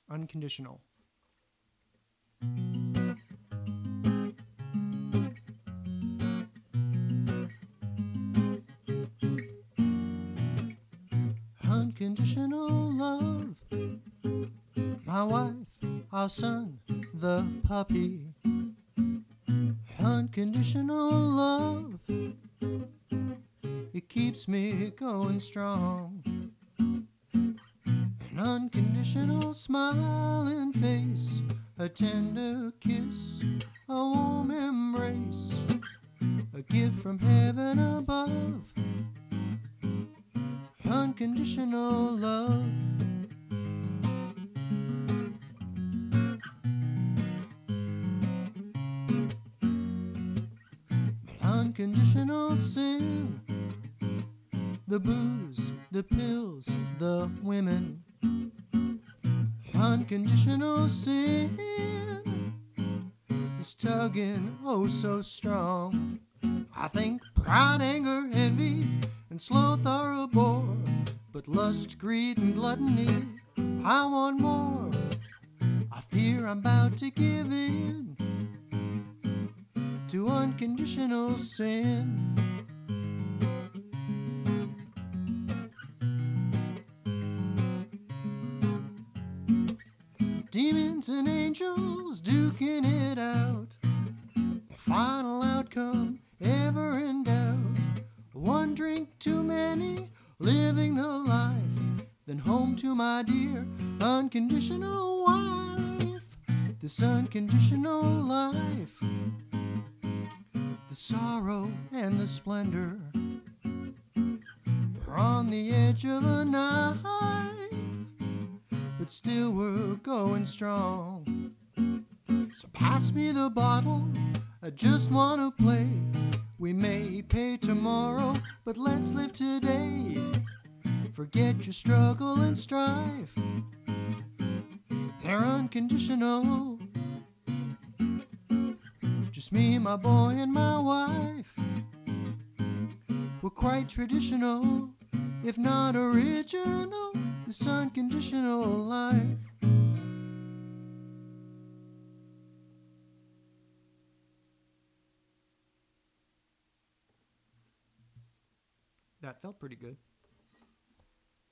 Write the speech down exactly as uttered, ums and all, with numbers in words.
Unconditional. Unconditional love. My wife, our son, the puppy. Unconditional love. It keeps me going strong. An unconditional smiling face, a tender kiss, a warm embrace, a gift from heaven above. Unconditional love. Unconditional sin. The booze, the pills, the women. Unconditional sin is tugging oh so strong. I think pride, anger, envy, and sloth are a bore, but lust, greed, and gluttony, I want more. I fear I'm about to give in to unconditional sin. Demons and angels duking it out, the final outcome ever in doubt. One drink too many, living the life, then home to my dear unconditional wife. This unconditional life, the sorrow and the splendor, we're on the edge of a knife, but still we're going strong. So pass me the bottle, I just wanna play. We may pay tomorrow, but let's live today. Forget your struggle and strife, they're unconditional. Just me, my boy, and my wife. We're quite traditional, if not original, this unconditional life. That felt pretty good.